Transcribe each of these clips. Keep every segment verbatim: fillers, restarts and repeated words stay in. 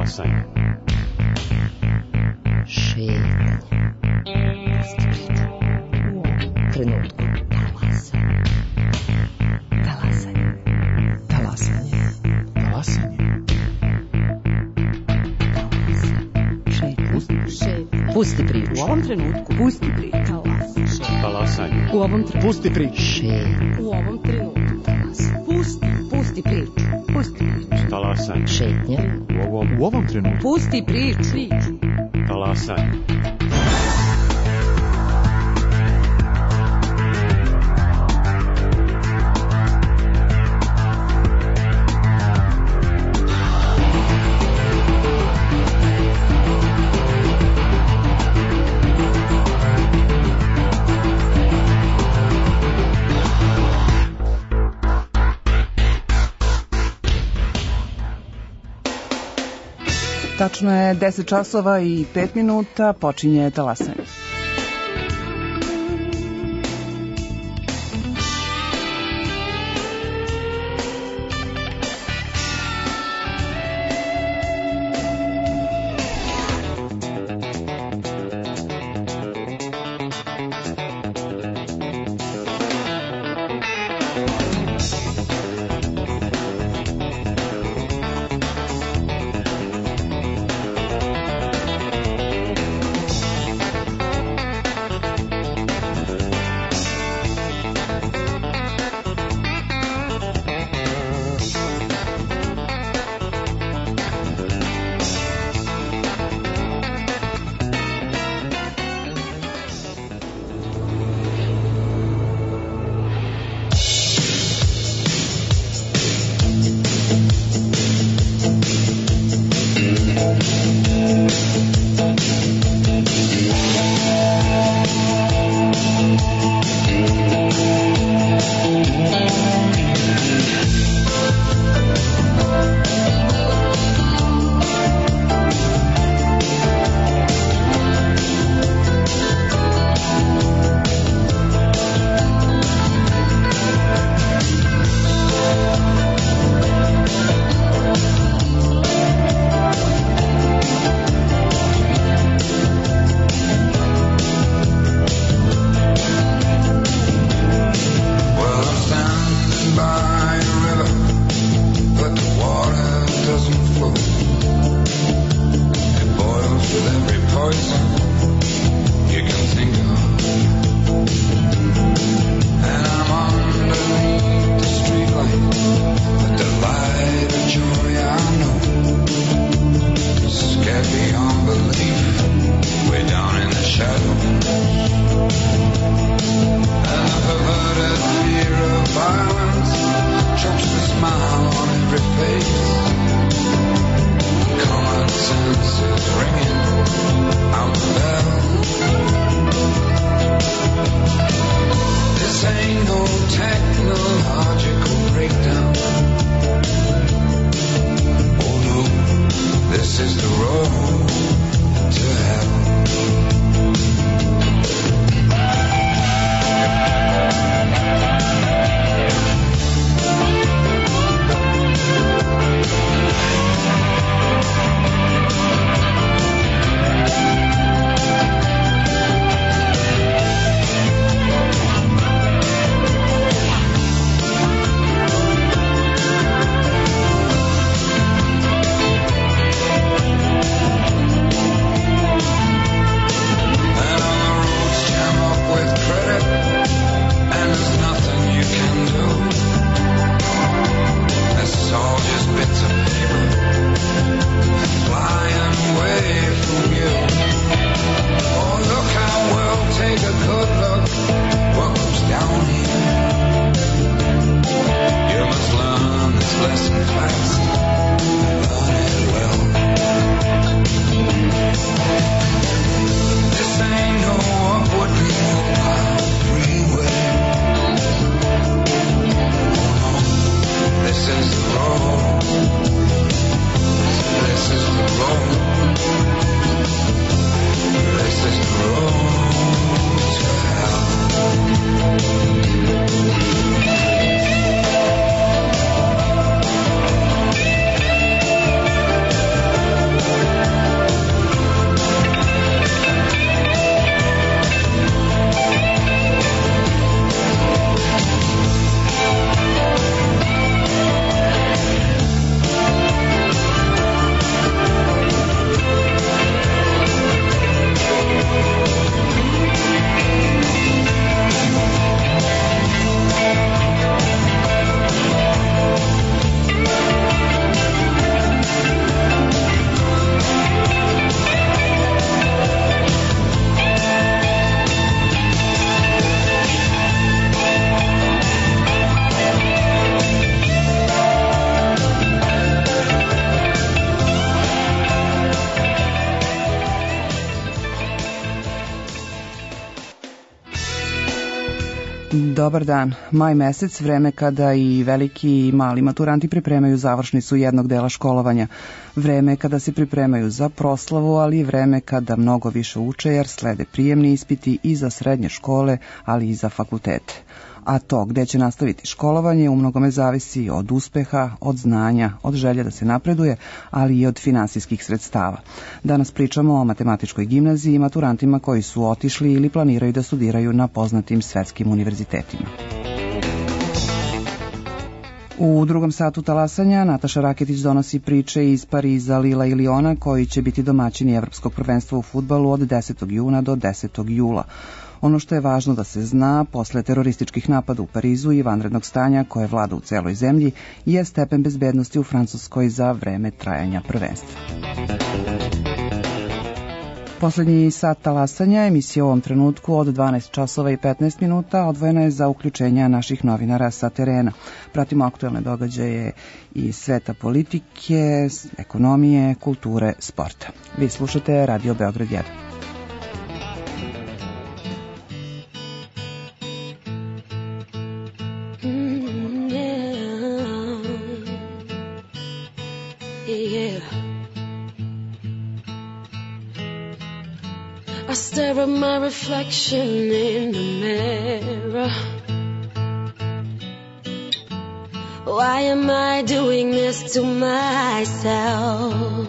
Talasanje. Šetanje. U ovom trenutku. Talasanje. Talasanje. Talasanje. Talasanje. Šetanje. Pusti priču. U ovom trenutku. Pusti priču. Talasanje. U ovom trenutku. Pusti priču. Šetanje. U ovom trenutku. Pusti. Pusti priču. Pusti priču. Talasanje. Šetnja. U ovom, u ovom trenutku. Pusti priču. Priču. Talasanje. Tačno je deset časova i pet minuta, počinje Talasanje. Dobar dan. Maj mesec, vreme kada i veliki i mali maturanti pripremaju završnicu jednog dela školovanja. Vreme kada se pripremaju za proslavu, ali i vreme kada mnogo više uče jer slede prijemni ispiti i za srednje škole, ali i za fakultete. A to gde će nastaviti školovanje u mnogome zavisi od uspeha, od znanja, od želje da se napreduje, ali i od finansijskih sredstava. Danas pričamo o matematičkoj gimnaziji i maturantima koji su otišli ili planiraju da studiraju na poznatim svetskim univerzitetima. U drugom satu talasanja Nataša Raketić donosi priče iz Pariza, Lila i Liona koji će biti domaćini Evropskog prvenstva u fudbalu od desetog juna do desetog jula. Ono što je važno da se zna, posle terorističkih napada u Parizu i vanrednog stanja koje vlada u celoj zemlji, je stepen bezbednosti u Francuskoj za vreme trajanja prvenstva. Poslednji sat talasanja, emisija u ovom trenutku od dvanaest časova i petnaest minuta, odvojena je za uključenja naših novinara sa terena. Pratimo aktuelne događaje iz sveta politike, ekonomije, kulture, sporta. Vi slušate Radio Beograd jedan. I stare at my reflection in the mirror. Why am I doing this to myself?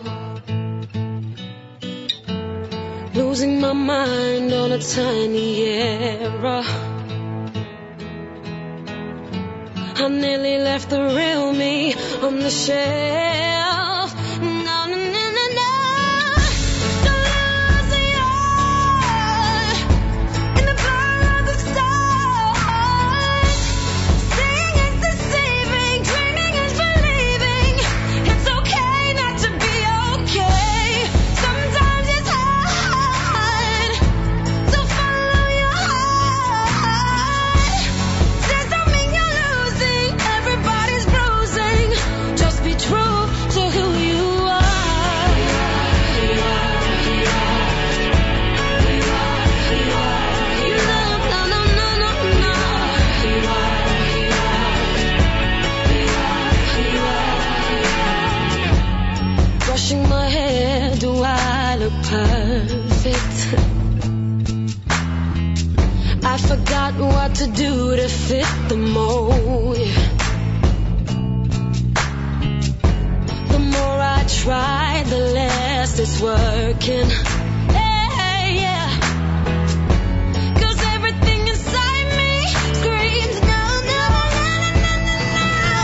Losing my mind on a tiny error. I nearly left the real me on the shelf. No, no, no, no, no. Perfect. I forgot what to do to fit the mold. The more I try, the less it's working. Hey, yeah. 'Cause everything inside me screams no, no, no, no, no, no, no.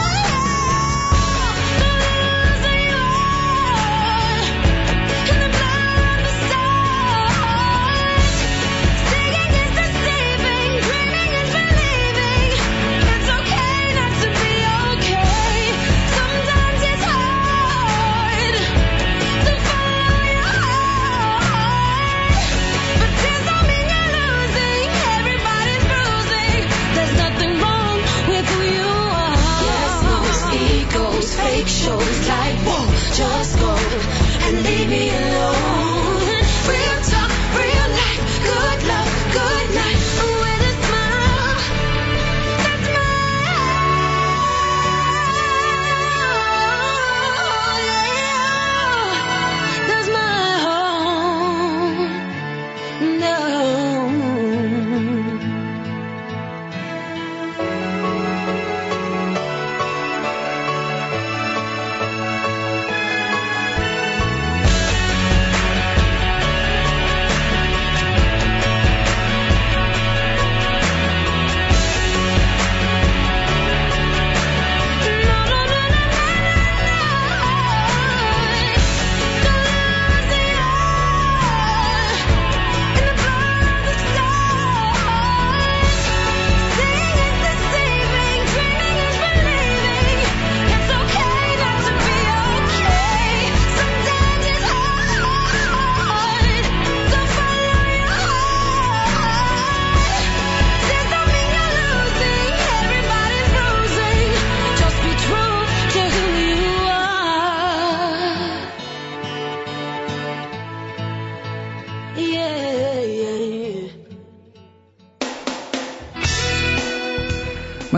So losing you are in the blood of the stars. Singing is deceiving, dreaming is believing. It's okay not to be okay. Sometimes it's hard to follow your heart.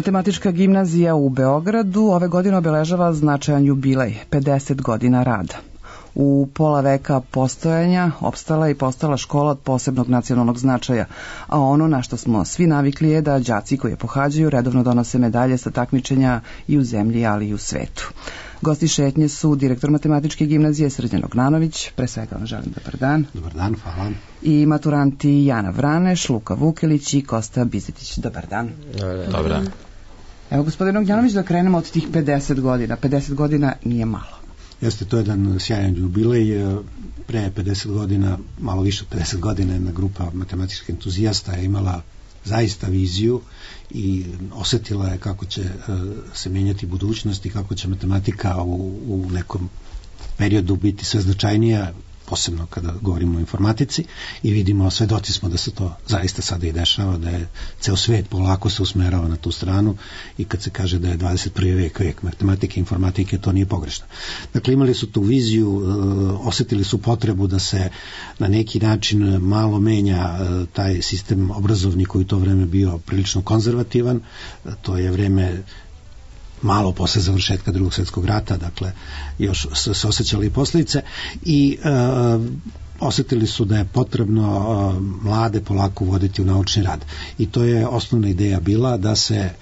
Matematička gimnazija u Beogradu ove godine obeležava značajan jubilej, pedeset godina rada. U pola veka postojanja opstala i postala škola od posebnog nacionalnog značaja, a ono na što smo svi navikli je da đaci koji je pohađaju redovno donose medalje sa takmičenja i u zemlji, ali i u svetu. Gosti šetnje su direktor Matematičke gimnazije Srđan Ognjanović, pre svega vam želim dobar dan. Dobar dan, hvala. I maturanti Jana Vraneš, Luka Vukelić i Kosta Bizetić. Dobar dan. Dobar dan. Evo, gospodin Ognjanović, da krenemo od tih pedeset godina. pedeset godina nije malo. Jeste, to je jedan sjajan jubilej. Pre pedeset godina, malo više od pedeset godina, jedna grupa matematičkih entuzijasta je imala zaista viziju i osetila je kako će se menjati budućnost i kako će matematika u, u nekom periodu biti sve značajnija, posebno kada govorimo o informatici, i vidimo, svedoci smo da se to zaista sada i dešava, da je ceo svet polako se usmerava na tu stranu i kad se kaže da je dvadeset prvi vek vek matematike i informatike, to nije pogrešno. Dakle, imali su tu viziju, osetili su potrebu da se na neki način malo menja taj sistem obrazovni koji u to vreme bio prilično konzervativan. To je vreme malo posle završetka drugog svjetskog rata, dakle još se, se osjećali i posljedice i e, osjetili su da je potrebno e, mlade polako voditi u naučni rad. I to je osnovna ideja bila da se e,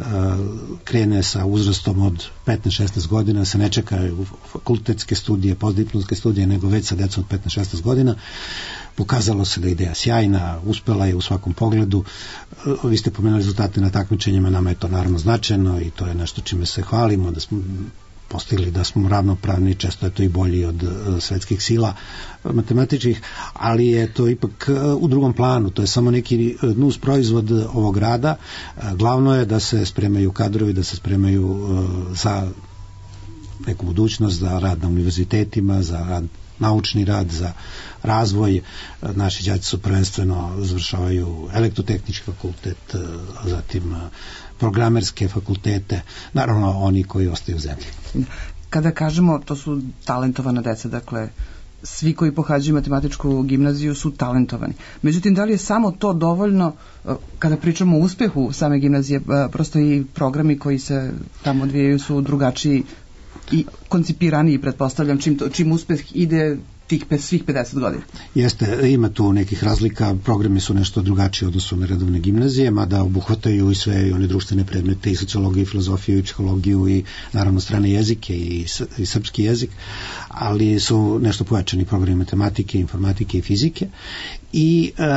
krene sa uzrastom od petnaest šesnaest godina, se ne čekaju fakultetske studije, postdiplomske studije, nego već sa decom od petnaest šesnaest godina. Pokazalo se da je ideja sjajna, uspela je u svakom pogledu. Vi ste pomenuli rezultate na takmičenjima, nama je to naravno značajno i to je nešto čime se hvalimo, da smo postigli da smo ravnopravni, često je to i bolji od uh, svetskih sila matematičkih, ali je to ipak uh, u drugom planu, to je samo neki nus proizvod ovog rada. Uh, glavno je da se spremaju kadrovi, da se spremaju uh, za neku budućnost, za rad na univerzitetima, za rad naučni rad, za razvoj. Naši đaci su prvenstveno završavaju elektrotehnički fakultet, zatim programerske fakultete, naravno oni koji ostaju u zemlji. Kada kažemo, to su talentovana deca, dakle svi koji pohađaju matematičku gimnaziju su talentovani. Međutim, da li je samo to dovoljno kada pričamo o uspehu same gimnazije, prosto i programi koji se tamo odvijaju su drugačiji i koncipiraniji, pretpostavljam, čim, to, čim uspeh ide tih pe, svih pedeset godina. Jeste, ima tu nekih razlika, programi su nešto drugačiji odnosu na redovne gimnazije, mada obuhvataju i sve i one društvene predmete, i sociologiju, i filozofiju, i psihologiju, i naravno strane jezike, i, i srpski jezik, ali su nešto pojačani programi matematike, informatike i fizike, i e,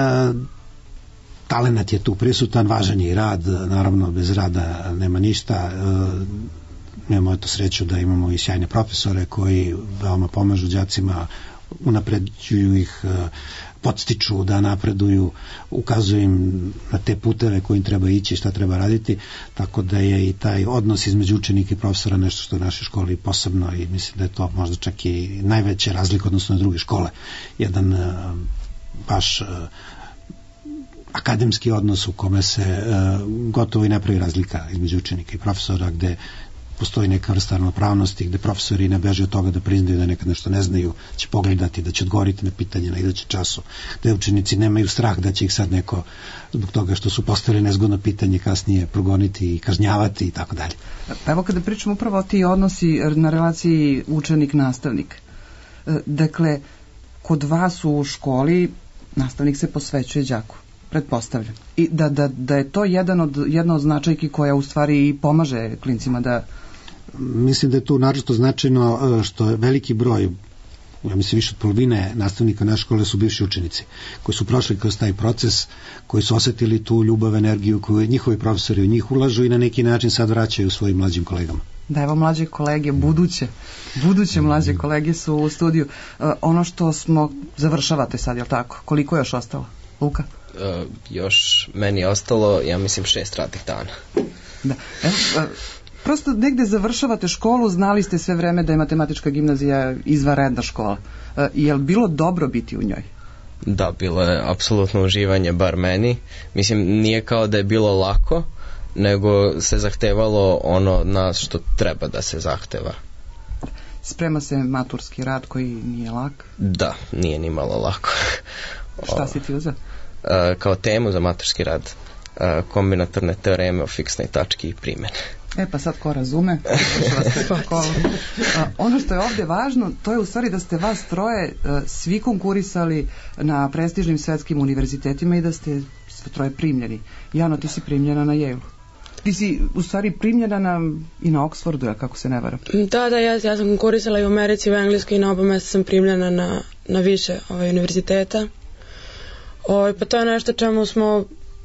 talenat je tu prisutan, važan je i rad, naravno bez rada nema ništa. e, Imamo eto sreću da imamo i sjajne profesore koji veoma pomažu đacima, unapređuju ih, podstiču da napreduju, ukazuju im na te puteve kojim treba ići, šta treba raditi, tako da je i taj odnos između učenika i profesora nešto što je u našoj školi posebno i mislim da je to možda čak i najveća razlika odnosno na druge škole. Jedan baš akademski odnos u kome se gotovo i ne pravi razlika između učenika i profesora, gde postoji neka vrsta ravnopravnosti, gde profesori ne beže od toga da priznaju da nekad nešto ne znaju, će pogledati, da će odgovoriti na pitanje na idućem času, gde učenici nemaju strah da će ih sad neko zbog toga što su postavili nezgodno pitanje kasnije progoniti i kažnjavati i tako dalje. Evo kada pričamo upravo o ti odnosi na relaciji učenik-nastavnik. Dakle, kod vas u školi nastavnik se posvećuje đaku, pretpostavljam. I da, da, da je to jedan od, jedna od značajki koja u stvari i pomaže klincima da... Mislim da je tu naročito značajno što je veliki broj, ja mislim više od polovine nastavnika naše škole su bivši učenici, koji su prošli kroz taj proces, koji su osetili tu ljubav, energiju koju njihovi profesori u njih ulažu i na neki način sad vraćaju svojim mlađim kolegama. Da, evo mlađe kolege, buduće, buduće mlađe kolege su u studiju. Uh, ono što smo, završavate sad, je li tako? Koliko je još ostalo? Luka? Uh, još meni je ostalo, ja mislim, šest radnih dana. Da, evo, uh, prosto negde završavate školu, znali ste sve vreme da je matematička gimnazija izvanredna škola. Uh, je li bilo dobro biti u njoj? Da, bilo je apsolutno uživanje, bar meni. Mislim, nije kao da je bilo lako, nego se zahtevalo ono na što treba da se zahteva. Sprema se maturski rad koji nije lak? Da, nije ni malo lako. Šta si ti uzeo? Uh, kao temu za maturski rad? a, kombinatorne teoreme o fiksnoj tački i primjene. E pa sad ko razume, vas ste školu. A, ono što je ovdje važno, to je u stvari da ste vas troje a, svi konkurisali na prestižnim svetskim univerzitetima i da ste sve troje primljeni. Jano, ti si primljena na Yale. Ti si u stvari primljena na, i na Oxfordu, ja, kako se ne varam. Da, da, ja, ja sam konkurisala i u Americi i u Engleskoj i na oba mesta sam primljena na, na više ovaj, univerziteta. Ovaj, pa to je nešto čemu smo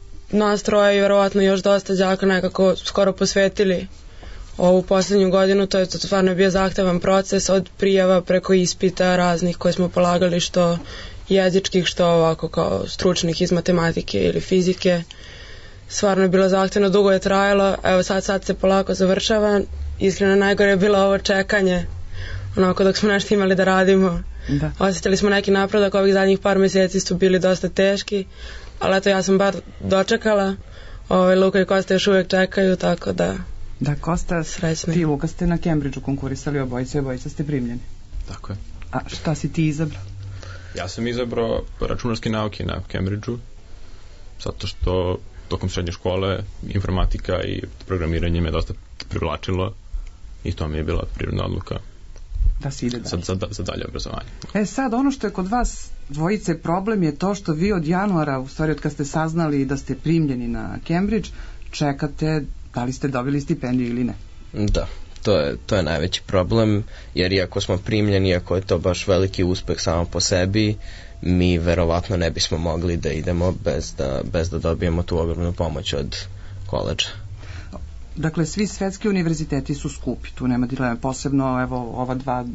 nas troje i verovatno još dosta đaka nekako skoro posvetili ovu posljednju godinu. To je to stvarno je bio zahtevan proces od prijava preko ispita raznih koje smo polagali, što jezičkih, što ovako kao stručnih iz matematike ili fizike. Stvarno je bilo zahtevno, dugo je trajalo, evo sad, sad se polako završava. Iskreno najgore je bilo ovo čekanje, onako dok smo nešto imali da radimo. Da. Osjetili smo neki napredak, ovih zadnjih par mjeseci su bili dosta teški, ali eto ja sam bar dočekala, ovaj, Luka i Kosta još uvijek čekaju, tako da... Da, Kosta, srećni. ti Luka ste na Cambridgeu konkurisali obojice, obojice ste primljeni. Tako je. A šta si ti izabrao? Ja sam izabrao računarske nauke na Cambridgeu, zato što tokom srednje škole informatika i programiranje me dosta privlačilo i to mi je bila prirodna odluka da se ide dalje. Za, za, za dalje obrazovanje. E sad, ono što je kod vas dvojice problem je to što vi od januara, u stvari od kad ste saznali da ste primljeni na Cambridge, čekate da li ste dobili stipendiju ili ne. Da, to je, to je najveći problem, jer iako smo primljeni, iako je to baš veliki uspeh samo po sebi, mi verovatno ne bismo mogli da idemo bez da, bez da dobijemo tu ogromnu pomoć od koledža. Dakle, svi svetski univerziteti su skupi, tu nema dileme, posebno evo ova dva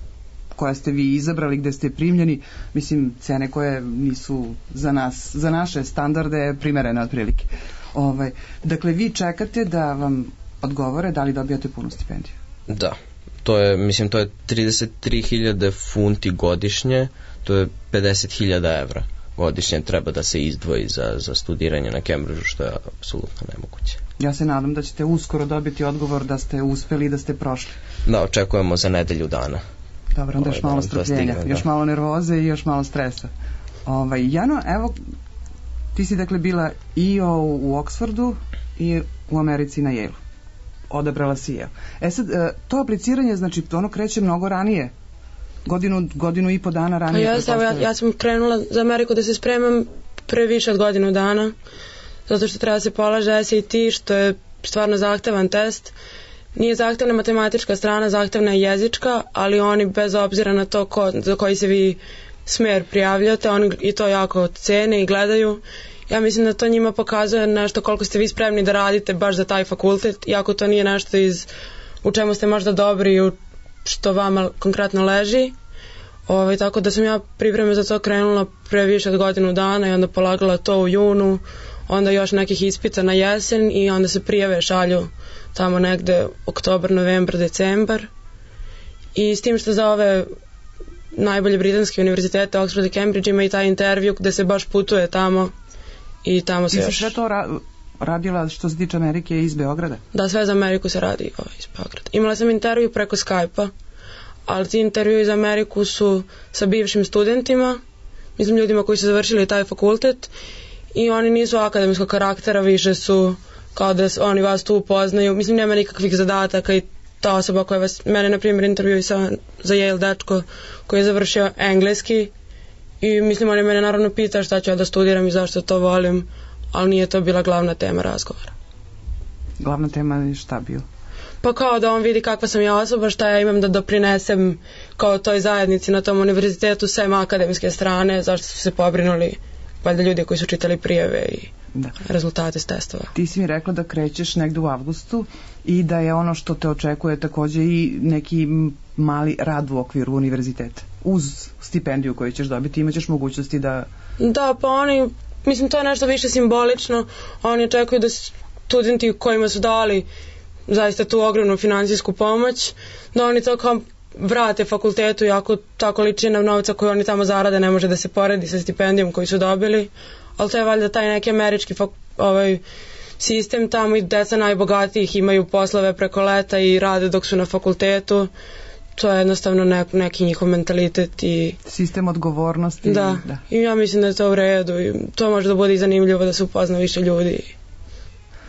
koja ste vi izabrali gde ste primljeni, mislim cene koje nisu za nas, za naše standarde primerene otprilike. Ovaj, dakle, vi čekate da vam odgovore da li dobijate punu stipendiju. Da, to je, mislim, to je trideset tri hiljade funti godišnje, to je pedeset hiljada evra godišnje treba da se izdvoji za, za studiranje na Cambridgeu, što je apsolutno nemoguće. Ja se nadam da ćete uskoro dobiti odgovor da ste uspeli i da ste prošli. Da, očekujemo za nedelju dana. Dobro, onda još malo strpljenja, još malo nervoze i još malo stresa. Ovaj, Jano, evo, ti si dakle bila i o, u Oxfordu i u Americi na Yale. Odabrala si Yale. E sad, to apliciranje, znači, ono kreće mnogo ranije. Godinu, godinu i po dana ranije. Ja, evo, ja, ja sam krenula za Ameriku da se spremam pre više od godinu dana, zato što treba da se polaže S A T, što je stvarno zahtevan test. Nije zahtevna matematička strana, zahtevna je jezička, ali oni bez obzira na to ko, za koji se vi smer prijavljate, oni i to jako cene i gledaju. Ja mislim da to njima pokazuje nešto koliko ste vi spremni da radite baš za taj fakultet, iako to nije nešto iz u čemu ste možda dobri i u što vama konkretno leži. Ovaj, tako da sam ja pripreme za to krenula pre više od godinu dana i onda polagala to u junu, onda još nekih ispita na jesen i onda se prijave šalju tamo negde oktobar, novembar, decembar. I s tim što za ove najbolje britanske univerzitete, Oxford i Cambridge, ima i taj intervju gde se baš putuje tamo i tamo se još... Ti si sve to ra- radila što se tiče Amerike iz Beograda? Da, sve za Ameriku se radi ovaj, iz Beograda. Imala sam intervju preko Skype-a, ali ti intervju iz Ameriku su sa bivšim studentima, mislim ljudima koji su završili taj fakultet, i oni nisu akademskog karaktera, više su kao da oni vas tu upoznaju, mislim nema nikakvih zadataka i ta osoba koja vas, mene na primjer intervjuisao za Yale dečko koji je završio engleski i mislim on je mene naravno pita šta ću ja da studiram i zašto to volim, ali nije to bila glavna tema razgovora. Glavna tema je šta bio? Pa kao da on vidi kakva sam ja osoba, šta ja imam da doprinesem kao toj zajednici na tom univerzitetu sem akademske strane, zašto su se pobrinuli valjda ljudi koji su čitali prijave i da. Rezultate s testova. Ti si mi rekla da krećeš negde u avgustu i da je ono što te očekuje takođe i neki mali rad u okviru univerziteta. Uz stipendiju koju ćeš dobiti imaćeš mogućnosti da... Da, pa oni, mislim to je nešto više simbolično, oni očekuju da studenti kojima su dali zaista tu ogromnu finansijsku pomoć, da oni to kao vrate fakultetu, iako ta količina novca koju oni tamo zarade ne može da se poredi sa stipendijom koju su dobili, ali to je valjda taj neki američki fak, ovaj, sistem, tamo i deca najbogatijih imaju poslove preko leta i rade dok su na fakultetu, to je jednostavno ne, neki njihov mentalitet i... Sistem odgovornosti. Da, da, i ja mislim da je to u redu i to može da bude i zanimljivo da se upozna više ljudi.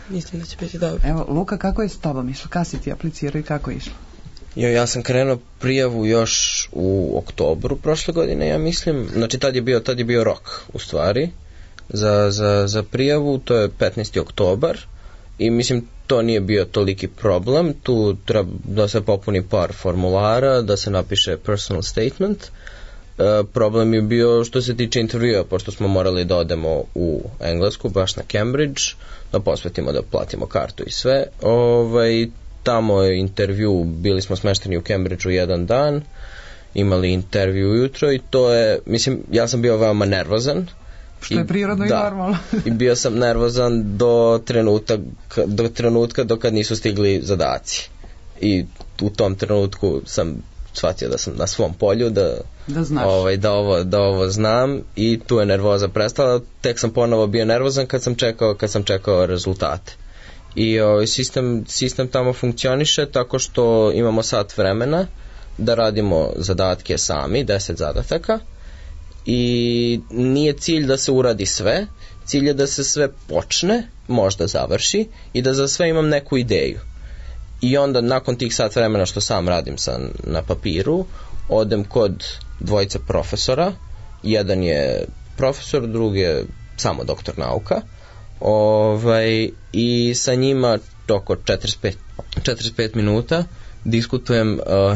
mislim da će biti dobro. Evo, Luka, kako je s tobom išlo? Kada si ti aplicirao i kako je išlo? Jo, ja sam krenuo prijavu još u oktobru prošle godine, ja mislim. Znači, tad je bio, tad je bio rok, u stvari, za, za, za prijavu, to je petnaesti oktobar. I mislim, to nije bio toliki problem. Tu treba da se popuni par formulara, da se napiše personal statement. E, problem je bio što se tiče intervjua, pošto smo morali da odemo u Englesku, baš na Cambridge, da posvetimo, da platimo kartu i sve. Ovaj, tamo je intervju, bili smo smešteni u Cambridgeu jedan dan, imali intervju ujutro i to je, mislim, ja sam bio veoma nervozan. Što je prirodno i, da, i normalno. I bio sam nervozan do trenutka, do trenutka do kad nisu stigli zadaci. I u tom trenutku sam shvatio da sam na svom polju, da, da, znaš. Ovaj, da, ovo, da ovo znam i tu je nervoza prestala. Tek sam ponovo bio nervozan kad sam čekao, kad sam čekao rezultate. I ovaj, sistem, sistem tamo funkcioniše tako što imamo sat vremena da radimo zadatke sami, deset zadataka. I nije cilj da se uradi sve, cilj je da se sve počne, možda završi i da za sve imam neku ideju. I onda nakon tih sat vremena što sam radim sa, na papiru, odem kod dvojice profesora, jedan je profesor, drugi je samo doktor nauka, ovaj, i sa njima oko četrdeset pet, četrdeset pet minuta diskutujem uh,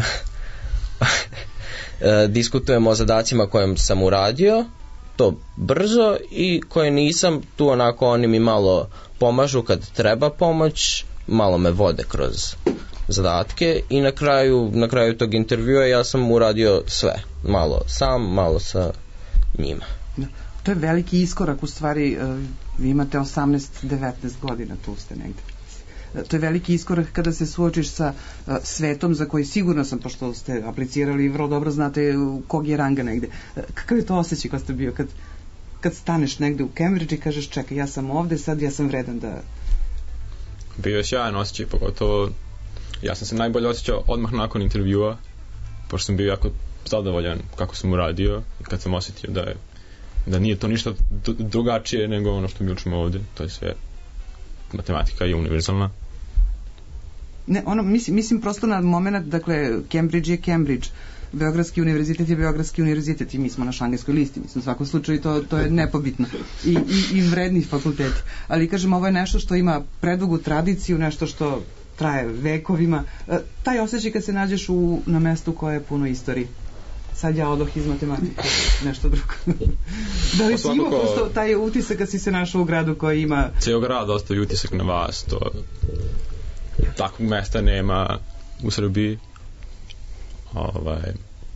E, diskutujemo o zadacima kojim sam uradio, to brzo, i koje nisam, tu onako oni mi malo pomažu kad treba pomoć, malo me vode kroz zadatke i na kraju, na kraju tog intervjua ja sam uradio sve, malo sam, malo sa njima. To je veliki iskorak, u stvari vi imate osamnaest devetnaest godina, tu ste negde. To je veliki iskorak kada se suočiš sa uh, svetom za koji sigurno sam, pošto ste aplicirali i vrlo dobro znate kog je ranga negde. Uh, kakav je to osjećaj kad ste bio, kad, kad staneš negde u Cambridge i kažeš čekaj, ja sam ovde, sad ja sam vredan da... Bio je sjajan osjećaj, pogotovo ja sam se najbolje osjećao odmah nakon intervjua, pošto sam bio jako zadovoljan kako sam uradio i kad sam osjetio da je, da nije to ništa drugačije nego ono što mi učimo ovde, to je sve, matematika je univerzalna. Ne, ono, mislim, mislim prosto na moment, dakle, Cambridge je Cambridge, Beogradski univerzitet je Beogradski univerzitet i mi smo na šangajskoj listi, mislim, u svakom slučaju to, to je nepobitno. I, i, i vredni fakulteti. Ali, kažem, ovo je nešto što ima predugu tradiciju, nešto što traje vekovima. E, taj osjećaj kad se nađeš u, na mestu koje je puno istorije. Sad ja odoh iz matematike, nešto drugo. Da li si imao pošto taj utisak kad si se našao u gradu koji ima... Ceo grad ostavi utisak na vas, to takvog mesta nema u Srbiji. Ovaj...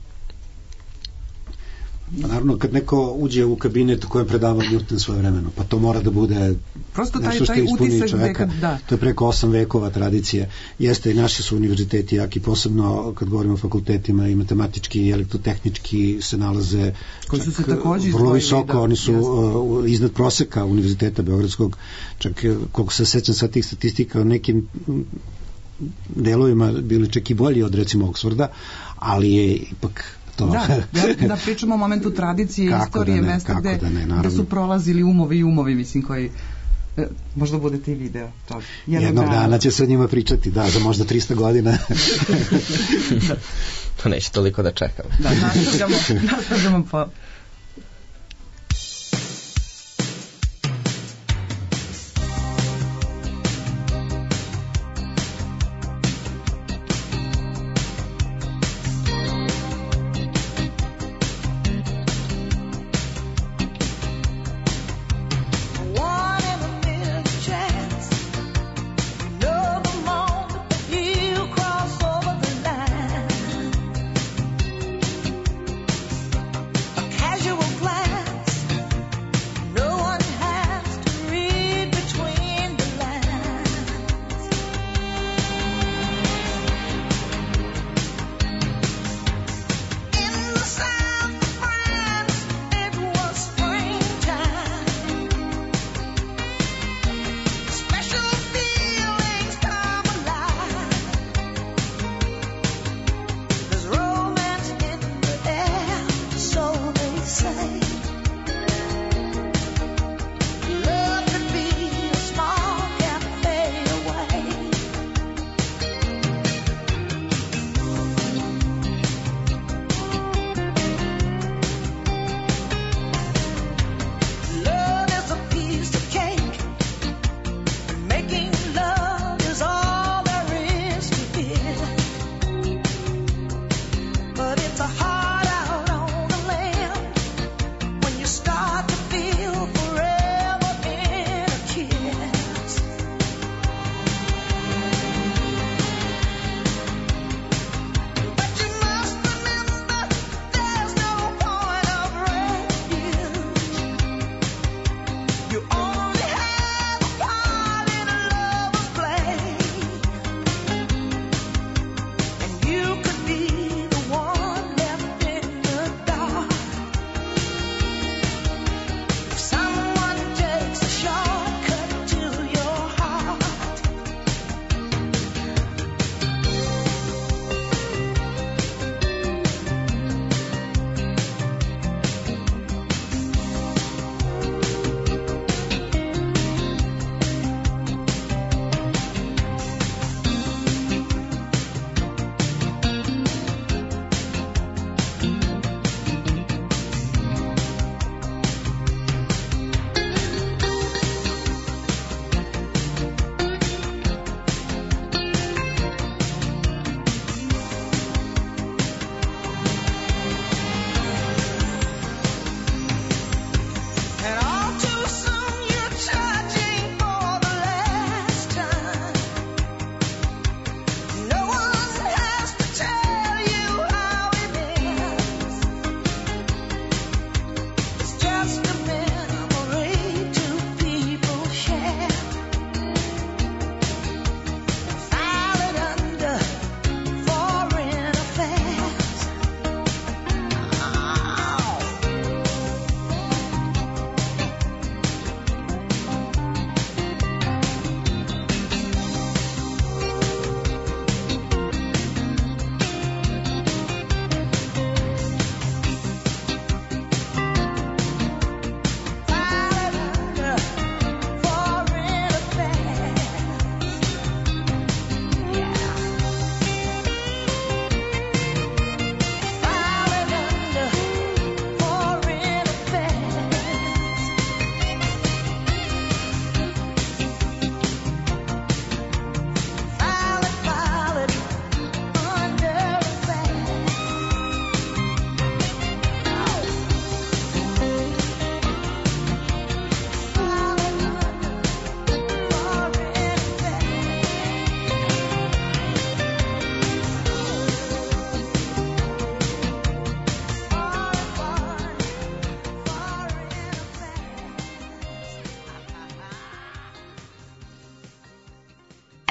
Naravno, kad neko uđe u kabinet u kojem predava Newton svoje vremeno, pa to mora da bude prosto taj, nešto što taj ispuni utisak čoveka. Veka, da. To je preko osam vekova tradicije. Jeste, i naši su univerziteti jaki, posebno kad govorimo o fakultetima i matematički i elektrotehnički se nalaze koji su se takođe vrlo visoko, da, oni su uh, iznad proseka univerziteta Beogradskog, čak koliko se sećam sa tih statistika, u nekim delovima bili čak i bolji od recimo Oxforda, ali je ipak to... Da, da, da pričamo o momentu tradicije i istorije, da ne, mesta gde, da, ne, gde su prolazili umovi i umovi, mislim, koji e, možda budete i video toga. Jednog, Jednog dana. dana će se o njima pričati, da, za možda trista godina. Da. To neće toliko da čekam. Da, nastavljamo, nastavljamo po... Casual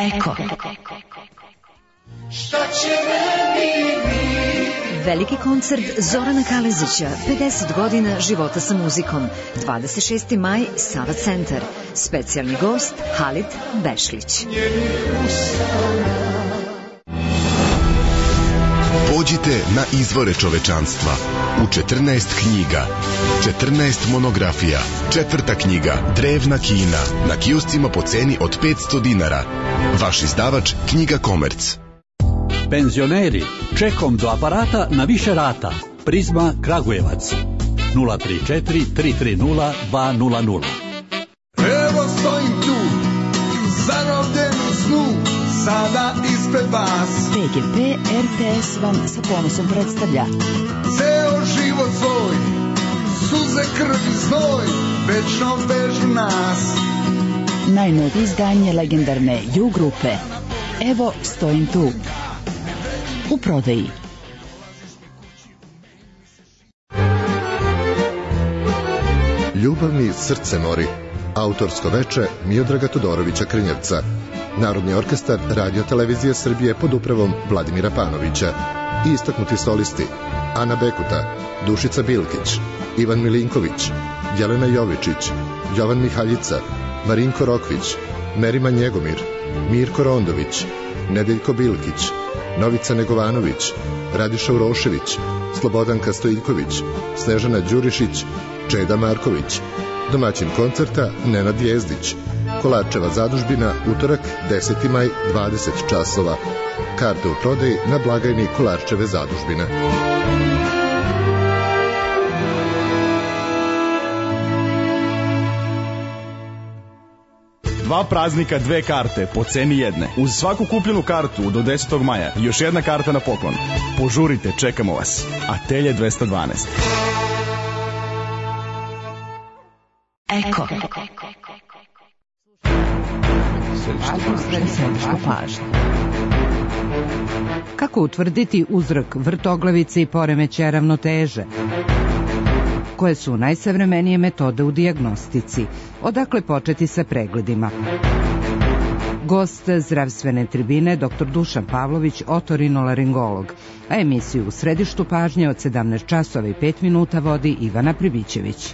Eko. Veliki koncert Zorana Kalezića, pedeset godina života sa muzikom, dvadeset šesti maj, Sava centar. Specijalni gost Halid Bešlić. Pođite na izvore čovečanstva u četrnaest knjiga, četrnaest monografija. Četvrta knjiga, Drevna Kina, na kioscima po ceni od petsto dinara. Vaš izdavač Knjiga Komerc. Penzioneri, čekom do aparata na više rata. Prizma Kragujevac. nula tri četiri tri tri nula dva nula nula. Evo stojim tu, zarobljen u snu, sada ispred vas. P G P R T S vam sa ponosom predstavlja Ceo život svoj, suze, krv i znoj, večno vežu nas. najnovije izdanje legendarne U grupe. Evo stojim tu. U prodaji. Ljubav mi srce mori. Autorsko veče Miodraga Todorovića Krnjevca. Narodni orkestar Radio Televizije Srbije pod upravom Vladimira Panovića. I istaknuti solisti Ana Bekuta, Dušica Bilkić, Ivan Milinković, Jelena Jovičić, Jovan Mihaljica, Marinko Rokvić, Merima Njegomir, Mirko Rondović, Nedeljko Bilkić, Novica Negovanović, Radiša Urošević, Slobodanka Stojiljković, Snežana Đurišić, Čeda Marković. Domaćin koncerta Nenad Jezdić. Kolarčeva zadužbina, utorak deseti maj, dvadeset časova. Karte u prodaji na blagajni Kolarčeve zadužbine. Dva praznika, dve karte, po ceni jedne. Uz svaku kupljenu kartu do desetog maja, još jedna karta na poklon. Požurite, čekamo vas. Atelje dvesta dvanaest. Eko. Središnja pažnja. Kako utvrditi uzrok vrtoglavice i poremećaja ravnoteže? Koje su najsavremenije metode u dijagnostici? Odakle početi sa pregledima? Gost zdravstvene tribine doktor Dušan Pavlović, otorinolaringolog, a emisiju u središtu pažnje od sedamnaest časova i pet minuta vodi Ivana Pribićević.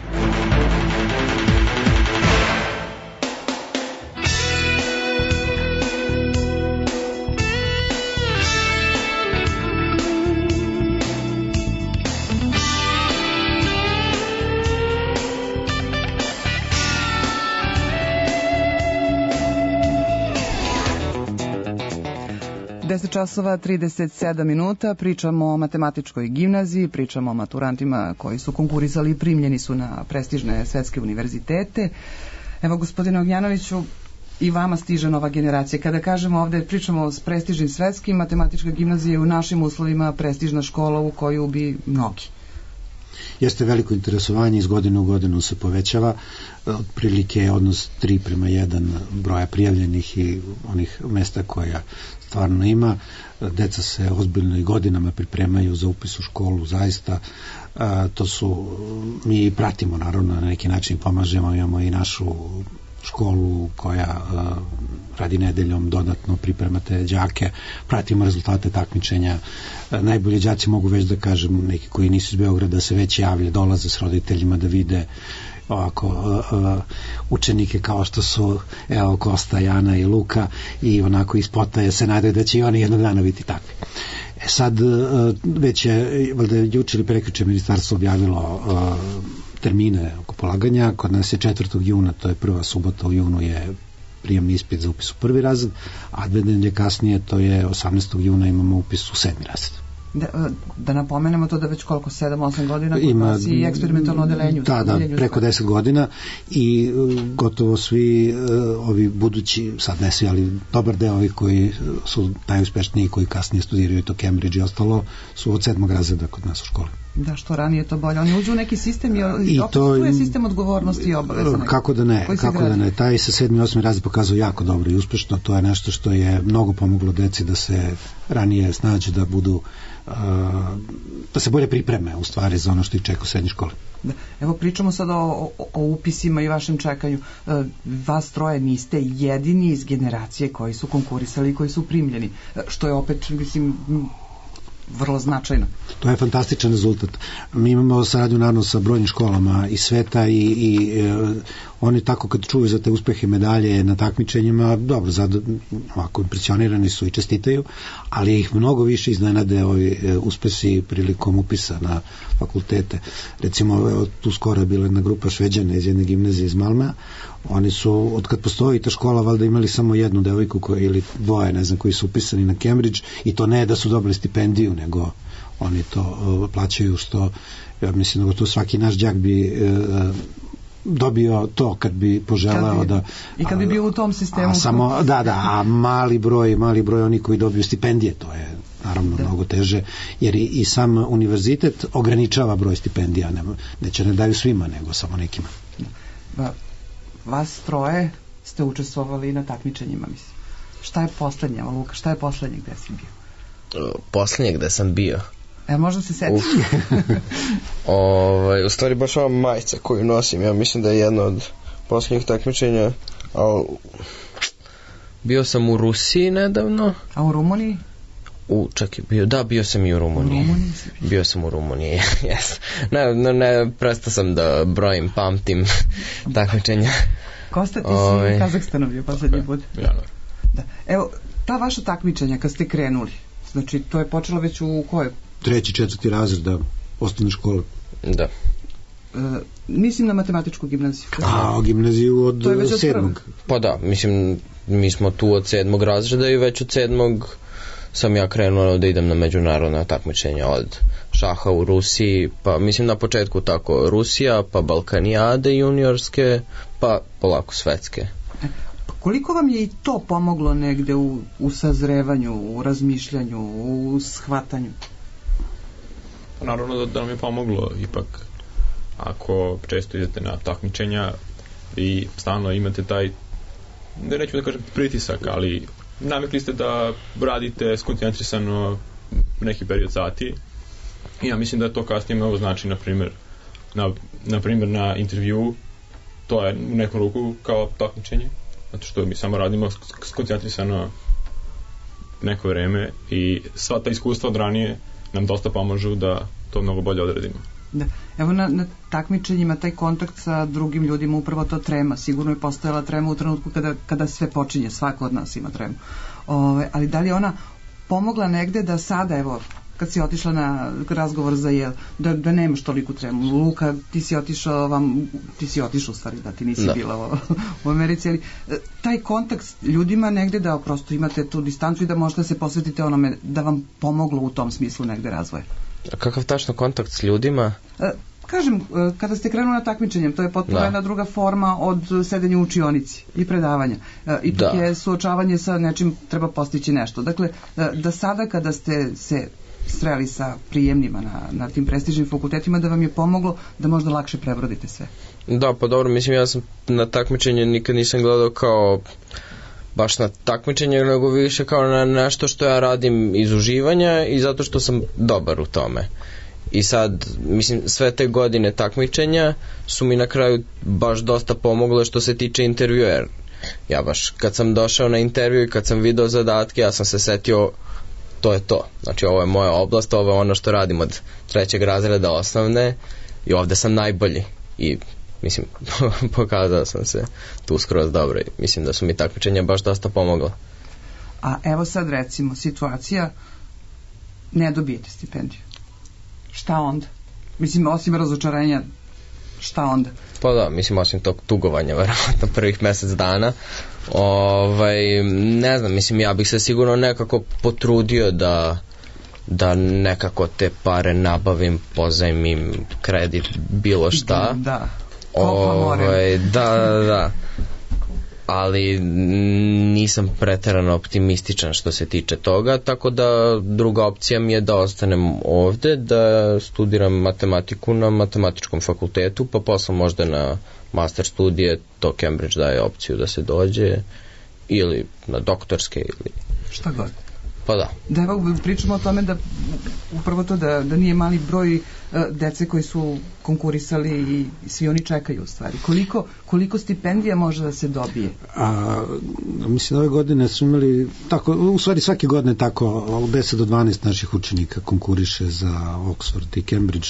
deset časova trideset sedam minuta, pričamo o matematičkoj gimnaziji, pričamo o maturantima koji su konkurisali i primljeni su na prestižne svetske univerzitete. Evo, gospodine Ognjanoviću, i vama stiže nova generacija. Kada kažemo ovde, pričamo s prestižnim svetskim, matematička gimnazija je u našim uslovima prestižna škola u koju bi mnogi. Jeste veliko interesovanje, iz godine u godinu se povećava, otprilike je odnos tri prema jedan broja prijavljenih i onih mesta koja stvarno ima. Deca se ozbiljno i godinama pripremaju za upis u školu, zaista to su, mi pratimo naravno na neki način, pomažemo, imamo i našu školu koja uh, radi nedeljom, dodatno pripremate đake, pratimo rezultate takmičenja. Uh, najbolji đaci mogu već da kažem, neki koji nisu iz Beograda se već javlja, dolaze s roditeljima da vide ovako uh, uh, učenike kao što su evo Kosta, Jana i Luka, i onako ispotaje se nadaju da će i oni jednog dana biti takvi. E sad, uh, već je valjda juče ili prekjuče ministarstvo objavilo uh, termine oko polaganja. Kod nas je četvrtog juna, to je prva subota u junu, je prijemni ispit za upis u prvi razred, a dve nedelje kasnije, to je osamnaestog juna, imamo upis u sedmi razred. Da, da napomenemo to da već koliko, sedam osam godina kod nas i eksperimentalno odelenju. Da, da, preko deset godina i uh, gotovo svi uh, ovi budući, sad ne svi, ali dobar deo ovih koji su najuspešniji, koji kasnije studiraju to Cambridge i ostalo, su od sedmog razreda kod nas u školi. Da, što ranije to bolje. Oni uđu u neki sistem i, I opet to tu je sistem odgovornosti i obaveza. Kako da ne, kako da ne. Taj sa sedmi i osmi razred pokazao jako dobro i uspešno. To je nešto što je mnogo pomoglo deci da se ranije snađu, da budu uh, da se bolje pripreme u stvari za ono što ih čeka u srednjoj školi. Da. Evo pričamo sad o, o, o upisima i vašem čekanju. Uh, vas troje niste jedini iz generacije koji su konkurisali i koji su primljeni. Uh, što je opet, mislim, vrlo značajno. To je fantastičan rezultat. Mi imamo saradnju naravno sa brojnim školama iz sveta i, i e, oni tako kad čuju za te uspehe medalje na takmičenjima, dobro, zad, ovako impresionirani su i čestitaju, ali ih mnogo više iznenade ovi e, uspesi prilikom upisa na fakultete. Recimo, evo, tu skoro je bila jedna grupa Šveđana iz jedne gimnazije iz Malmea. Oni su, od kad postoji ta škola, valjda imali samo jednu devojku koja, ili dvoje, ne znam, koji su upisani na Cambridge, i to ne da su dobili stipendiju, nego oni to uh, plaćaju, što ja mislim da to svaki naš đak bi uh, dobio to kad bi poželeo kad bi, da... I kad bi bio u tom sistemu... A, samo, da, da, a mali broj, mali broj oni koji dobiju stipendije, to je naravno da. mnogo teže, jer i, i sam univerzitet ograničava broj stipendija, ne, neće ne daju svima, nego samo nekima. Ba, vas troje ste učestvovali na takmičenjima, mislim. Šta je poslednje, Luka, šta je poslednje gde si bio? Poslednje gde sam bio? E, možda se setiš. ovaj, u stvari baš ova majica koju nosim, ja mislim da je jedna od poslednjih takmičenja, ali bio sam u Rusiji nedavno. A u Rumuniji? U, čak je bio, da, bio sam i u Rumuniji. U Rumuniji bio sam u Rumuniji, jes. Ne, ne, ne, prestao sam da brojim, pamtim takmičenja. Kosta, ti Ove... si u Kazahstanu bio poslednji put. Januar. Da. Evo, ta vaša takmičenja kad ste krenuli, znači to je počelo već u kojoj? Treći, četvrti razred, da, osnovne škole. Da. E, mislim na matematičku gimnaziju. A, gimnaziju od, od sedmog. Pa da, mislim, mi smo tu od sedmog razreda i već od sedmog sam ja krenuo da idem na međunarodna takmičenja, od šaha u Rusiji, pa mislim na početku tako Rusija, pa Balkanijade juniorske, pa polako svetske. E, koliko vam je i to pomoglo negde u, u sazrevanju, u razmišljanju, u shvatanju? Naravno da, da nam je pomoglo, ipak ako često idete na takmičenja i stalno imate taj, ne neću da kažem pritisak, ali navikli ste da radite skoncentrisano neki period sati, i ja mislim da to kasnije mnogo znači, na primjer na, na primjer na intervju, to je u neku ruku kao takmičenje, zato što mi samo radimo skoncentrisano neko vreme i sva ta iskustva od ranije nam dosta pomažu da to mnogo bolje odradimo. Da. Evo na, na takmičenjima taj kontakt sa drugim ljudima, upravo to trema, sigurno je postojala trema u trenutku kada, kada sve počinje, svako od nas ima tremu. Ove, ali da li je ona pomogla negde da sada, evo, kad si otišla na razgovor za jel, da, da nemaš toliku tremu? Luka, ti si otišao vam, ti si otišao u stvari, da ti nisi da. bila u, u Americi, ali taj kontakt s ljudima negde da prosto imate tu distancu i da možete se posvetite onome, da vam pomoglo u tom smislu negde razvoja. A kakav tačno kontakt s ljudima? E, kažem, kada ste krenuli na takmičenjem, to je potpuno jedna druga forma od sedenja u učionici i predavanja. E, I to je suočavanje sa nečim, treba postići nešto. Dakle, da sada kada ste se sreli sa prijemnima na, na tim prestižnim fakultetima, da vam je pomoglo da možda lakše prebrodite sve. Da, pa dobro, mislim, ja sam na takmičenje nikad nisam gledao kao baš na takmičenje, nego više kao na nešto što ja radim iz uživanja i zato što sam dobar u tome. I sad, mislim, sve te godine takmičenja su mi na kraju baš dosta pomogle što se tiče intervjua, jer ja baš kad sam došao na intervju i kad sam video zadatke, ja sam se setio, to je to. Znači, ovo je moja oblast, ovo je ono što radim od trećeg razreda osnovne i ovde sam najbolji. I mislim, pokazao sam se tu skroz dobro i mislim da su mi takmičenja baš dosta pomogla. A evo sad recimo situacija, ne dobijete stipendiju. Šta onda? Mislim, osim razočarenja, šta onda? Pa da, mislim, osim tog tugovanja verovatno prvih mesec dana, ovaj, ne znam, mislim, ja bih se sigurno nekako potrudio da da nekako te pare nabavim, pozajmim, kredit, bilo šta. Da, da. Ovaj, da, da, da. ali nisam preterano optimističan što se tiče toga, tako da druga opcija mi je da ostanem ovde, da studiram matematiku na matematičkom fakultetu, pa posle možda na master studije, to Cambridge daje opciju da se dođe, ili na doktorske ili... Šta god. Pa da. Da, evo, pričamo o tome da upravo to da, da nije mali broj uh, dece koji su konkurisali i svi oni čekaju u stvari. Koliko, koliko stipendija može da se dobije? A, mislim, ove godine su imali, tako, u stvari svake godine tako deset do dvanaest naših učenika konkuriše za Oxford i Cambridge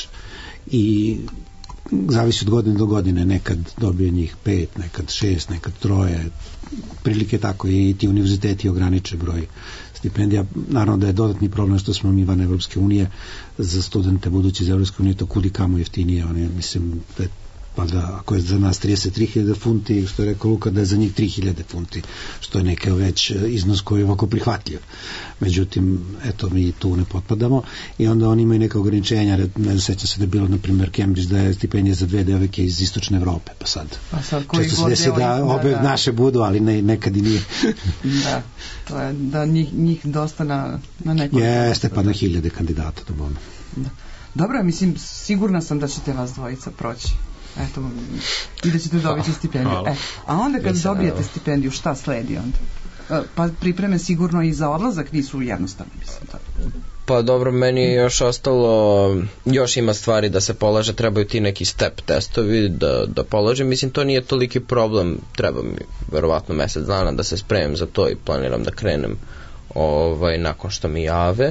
i zavisi od godine do godine, nekad dobije njih pet, nekad šest, nekad troje, prilike tako, i ti univerziteti ograniče broj stipendija. Naravno da je dodatni problem što smo mi van Evropske unije, za studente budući iz Evropske unije to kudi kamo jeftinije, oni, mislim da je, pa da, ako je za nas trideset tri hiljade funti, što je rekao Luka, da je za njih tri hiljade funti, što je neka već iznos koji je ovako prihvatljiv. Međutim, eto, mi tu ne potpadamo i onda oni imaju neka ograničenja. Ne znam, seća se da je bilo, na primjer, Cambridge da je stipendija za dve devojke iz istočne Evrope, pa sad, pa sad često se desi da obe da, da. naše budu, ali ne, nekad i nije. Da, to je da njih, njih dosta na, na nekom... Jeste, pa na hiljade kandidata do bome. Da. Dobro, mislim, sigurna sam da ćete vas dvojica proći. Eto, i da ćete dobiti stipendiju. E, a onda kad dobijete stipendiju, šta sledi onda? Pa pripreme sigurno i za odlazak nisu jednostavne, mislim. Tako. Pa dobro, meni je još ostalo, još ima stvari da se polaže, trebaju ti neki step testovi da, da položim, mislim to nije toliki problem, treba mi verovatno mesec dana da se spremim za to i planiram da krenem ovaj, nakon što mi jave,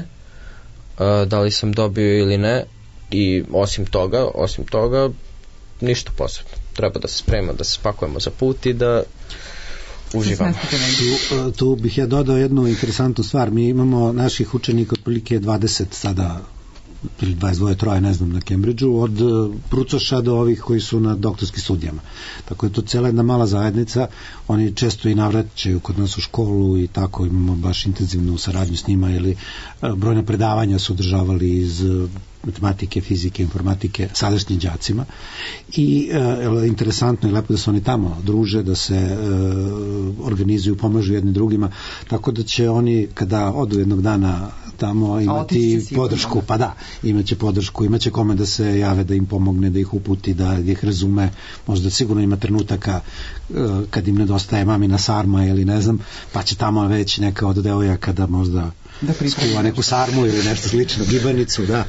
uh, da li sam dobio ili ne, i osim toga, osim toga, ništa posebno. Treba da se spremimo, da se spakujemo za put i da uživamo. Tu, tu bih ja dodao jednu interesantnu stvar. Mi imamo naših učenika otprilike dvadeset sada, ili dvadeset dva troje, ne znam, na Cambridgeu, od prucoša do ovih koji su na doktorskim studijama. Tako je to cijela jedna mala zajednica. Oni često i navraćaju kod nas u školu i tako imamo baš intenzivnu saradnju s njima, ili brojna predavanja su održavali iz matematike, fizike, informatike sadašnjim đacima i e, interesantno i lepo da se oni tamo druže, da se e, organizuju, pomažu jedni drugima, tako da će oni kada odu jednog dana tamo imati podršku, pa da, imaće podršku, imaće kome da se jave, da im pomogne, da ih uputi, da ih razume, možda sigurno ima trenutaka e, kad im nedostaje mamina sarma ili ne znam, pa će tamo već neka od devojaka da možda da skuva neku sarmu ili nešto slično, gibanicu, da.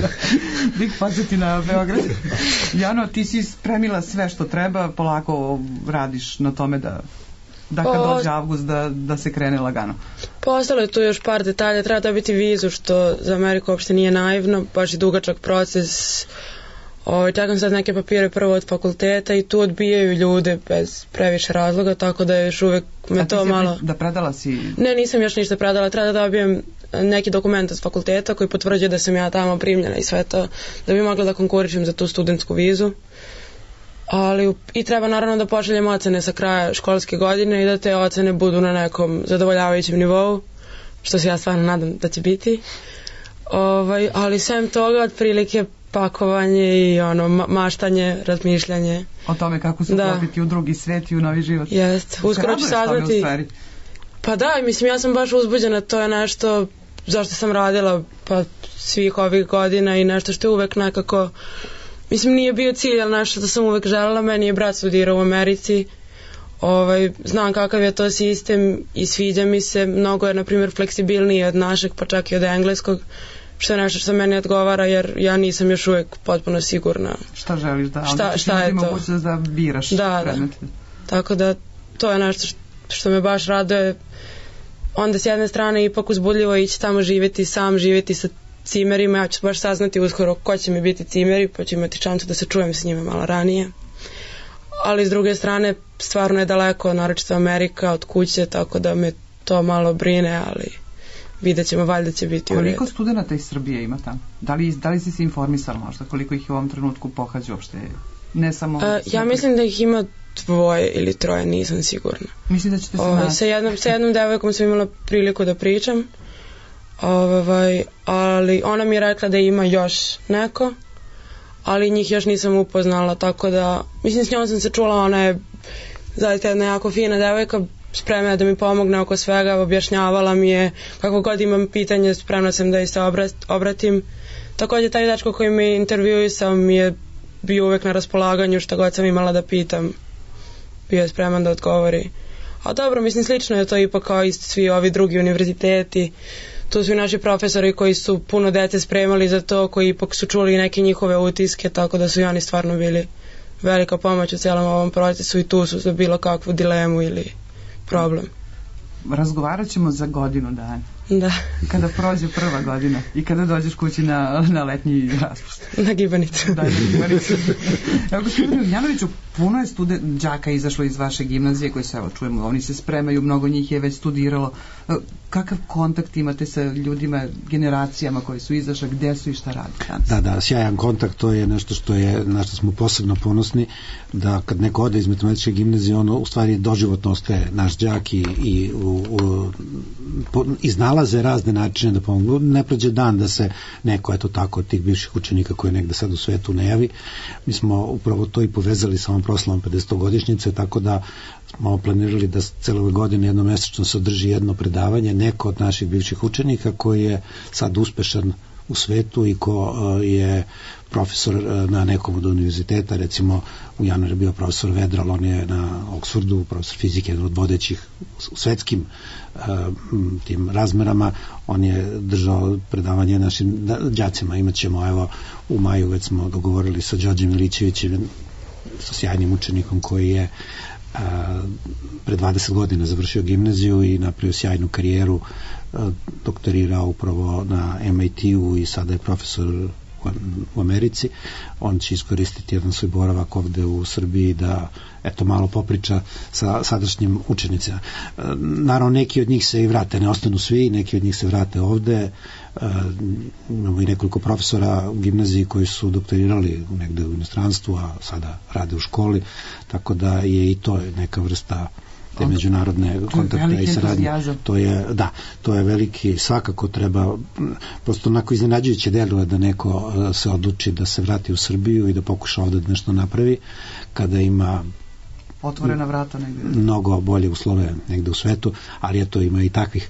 Big podsjeti na Beograd. Jano, ti si spremila sve što treba, polako radiš na tome da da kad o, dođe avgust da, da se krene lagano. Postalo je tu još par detalja, treba dobiti vizu, što za Ameriku uopšte nije naivno, baš i dugačak proces. Ovaj, čekam sad neke papire prvo od fakulteta i tu odbijaju ljude bez previše razloga, tako da je još uvek me to malo... Da predala si... Ne, nisam još ništa predala, treba da dobijem neki dokument od fakulteta koji potvrđuje da sam ja tamo primljena i sve to, da bi mogla da konkurišem za tu studentsku vizu. Ali i treba naravno da pošaljem ocene sa kraja školske godine i da te ocene budu na nekom zadovoljavajućem nivou, što se ja stvarno nadam da će biti. Ovaj, ali sem toga, otprilike pakovanje i ono ma maštanje, razmišljanje o tome kako se uklopiti u drugi svet i u novi život. Jest, uskoro ću saznati. Pa da, mislim, ja sam baš uzbuđena, to je nešto zašto sam radila pa svih ovih godina i nešto što je uvek nekako, mislim, nije bio cilj, ali nešto da sam uvek želela. Meni je brat studirao u Americi, ovaj, znam kakav je to sistem i sviđa mi se, mnogo je na primjer fleksibilniji od našeg, pa čak i od engleskog, što je nešto što meni odgovara, jer ja nisam još uvek potpuno sigurna šta želiš da, šta, šta je to, mogućnost da biraš da, predmete. Da. Tako da to je nešto što, što me baš raduje. Onda s jedne strane ipak uzbudljivo ići tamo živjeti sam, živjeti sa cimerima, ja ću baš saznati uskoro ko će mi biti cimeri, pa ću imati šansu da se čujem s njima malo ranije. Ali s druge strane stvarno je daleko, naročito Amerika od kuće, tako da me to malo brine, ali vidjet ćemo, valjda će biti u redu. Koliko studenta iz Srbije ima tamo? Da li, da li si se informisala možda? Koliko ih u ovom trenutku pohađa uopšte? Ne samo... A, ja mislim da ih ima dvoje ili troje, nisam sigurna. Mislim da ćete se o, naći? Sa jednom, sa jednom devojkom sam imala priliku da pričam, ovaj, ali ona mi je rekla da ima još neko, ali njih još nisam upoznala, tako da, mislim, s njom sam se čula, ona je zaista jedna jako fina devojka, spremna je da mi pomogne oko svega, objašnjavala mi je kako god imam pitanje, spremna sam da isto obratim. Također taj dečko koji me intervjuisao mi je bio uvek na raspolaganju, šta god sam imala da pitam, bio je spreman da odgovori. A dobro, mislim, slično je to ipak kao i svi ovi drugi univerziteti. Tu su i naši profesori koji su puno dece spremali za to, koji ipak su čuli neke njihove utiske, tako da su i oni stvarno bili velika pomoć u celom ovom procesu i tu su za bilo kakvu dilemu ili problem. Razgovarat ćemo za godinu dana. Da. Kada prođe prva godina i kada dođeš kući na, na letnji raspust. Na gibanicu. Da, na gibanicu. Evo, gospodinu Janoviću, puno je student, đaka izašlo iz vaše gimnazije koji se, evo, čujemo, oni se spremaju, mnogo njih je već studiralo. Kakav kontakt imate sa ljudima, generacijama koji su izašli, gde su i šta radi danas? Da, da, sjajan kontakt, to je nešto što je, na što smo posebno ponosni, da kad neko ode iz matematičke gimnazije, ono u stvari doživotno ostaje naš đak i, i u, u, po, iznalaze razne načine da pomogu. Ne prođe dan da se neko, eto tako, od tih bivših učenika koji negde sad u svetu ne javi. Mi smo upravo to i povezali sa ovom proslavom pedesetogodišnjice, tako da smo planirali da cele ove godine jednomesečno se održi jedno predavanje, neko od naših bivših učenika koji je sad uspešan u svetu i ko uh, je profesor uh, na nekom od univerziteta, recimo u januaru je bio profesor Vedral, on je na Oxfordu, profesor fizike, jedan od vodećih u svetskim uh, tim razmerama, on je držao predavanje našim đacima. Imaćemo, evo, u maju već smo dogovorili sa Đorđem Milićevićem, sa sjajnim učenikom koji je a, pre dvadeset godina završio gimnaziju i napravio sjajnu karijeru, a, doktorirao upravo na M I T-u i sada je profesor u, u Americi. On će iskoristiti jedan svoj boravak ovde u Srbiji da eto malo popriča sa sadašnjim učenicima. A, naravno neki od njih se i vrate, ne ostanu svi, neki od njih se vrate ovde. Uh, imamo i nekoliko profesora u gimnaziji koji su doktorirali negde u inostranstvu, a sada rade u školi, tako da je i to neka vrsta te međunarodne kontakta i saradnje. To je, da, to je veliki, svakako treba, prosto onako iznenađujuće deluje da neko uh, se odluči da se vrati u Srbiju i da pokuša ovde nešto napravi, kada ima otvorena vrata negde. Mnogo bolje uslove negde u svetu, ali eto ima i takvih.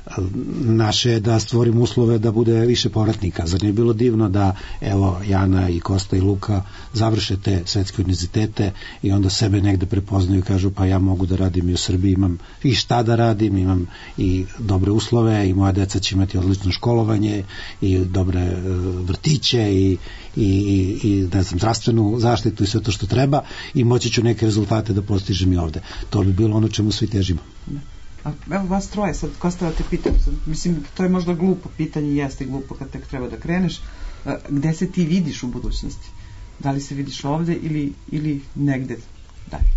Naše je da stvorimo uslove da bude više povratnika. Zar nije bilo divno da evo Jana i Kosta i Luka završe te svetske univerzitete i onda sebe negde prepoznaju i kažu pa ja mogu da radim i u Srbiji, imam i šta da radim, imam i dobre uslove i moja deca će imati odlično školovanje i dobre vrtiće i i, i, i ne znam, zdravstvenu zaštitu i sve to što treba i moći ću neke rezultate da postižem i ovde. To bi bilo ono čemu svi težimo. A evo vas troje, sad Kosta da te pitam, mislim, to je možda glupo pitanje, jeste glupo kad tek treba da kreneš, gde se ti vidiš u budućnosti? Da li se vidiš ovde ili, ili negde dalje?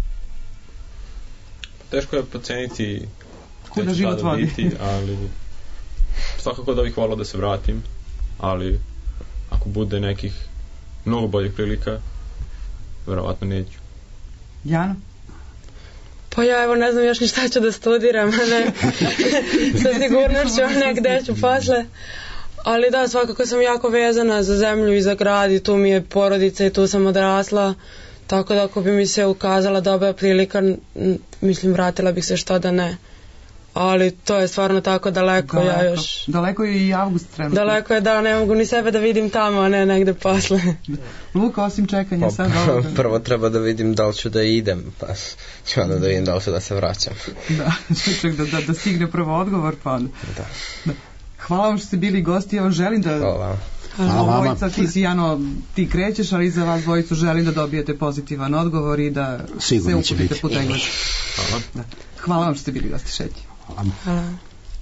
Teško je proceniti kuda život vodi, biti, ali svakako da bih volao da se vratim, ali ako bude nekih mnogo boljih prilika, verovatno neću. Jana? Pa ja evo ne znam još ni šta ću da studiram, ne. Sa sigurnošću ne gde ću posle. Ali da, svakako sam jako vezana za zemlju i za grad i tu mi je porodica i tu sam odrasla. Tako da ako bi mi se ukazala dobra prilika, mislim vratila bih se, što da ne. Ali to je stvarno tako daleko, daleko. ja još... Daleko je i avgust trenutno. Daleko je, da, ne mogu ni sebe da vidim tamo, a ne negde posle. Luka, osim čekanja pa, sad... Prvo, prvo treba da vidim da li ću da idem, pa ću onda da vidim da li ću da se vraćam. Da, ček da, da, da stigne prvo odgovor, pa onda... Da. Da. Hvala vam što ste bili gosti, ja vam želim da... Hvala. Hvala vama. Dvojica, ti si, Jano, ti krećeš, ali za vas dvojicu želim da dobijete pozitivan odgovor i da sigurno se uputite put Engleske. Hvala. Da. Hvala vam što ste bili gosti, Šetnji. Hvala. Hvala.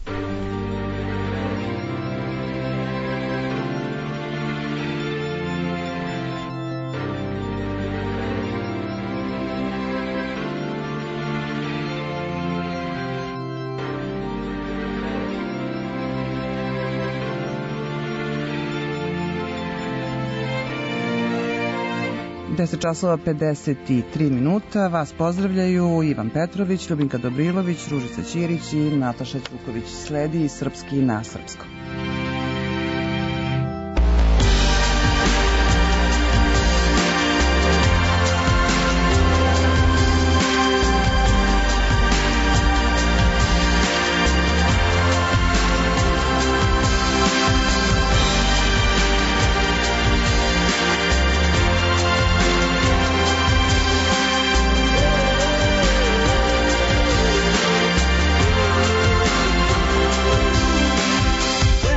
deset časova pedeset tri minuta. Vas pozdravljaju Ivan Petrović, Ljubinka Dobrilović, Ružica Ćirić i Nataša Ćuković. Sledi Srpski na srpskom.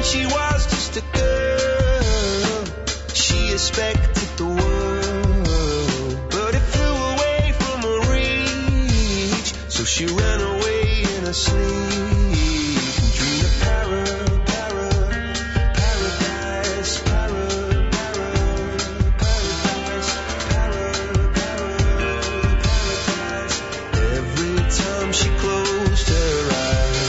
When she was just a girl, she expected the world, but it flew away from her reach. So she ran away in her sleep and dreamed of para, para, paradise, para, para, paradise, para, para, paradise. Every time she closed her eyes.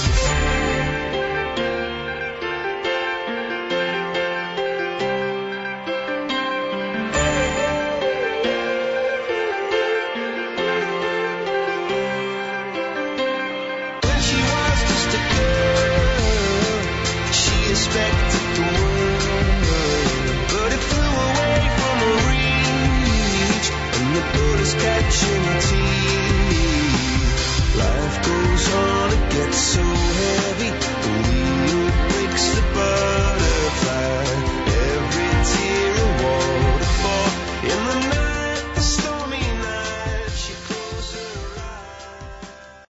Expected the world, but it flew away from her reach, and the bullets catching her teeth. Life goes on, it gets so heavy,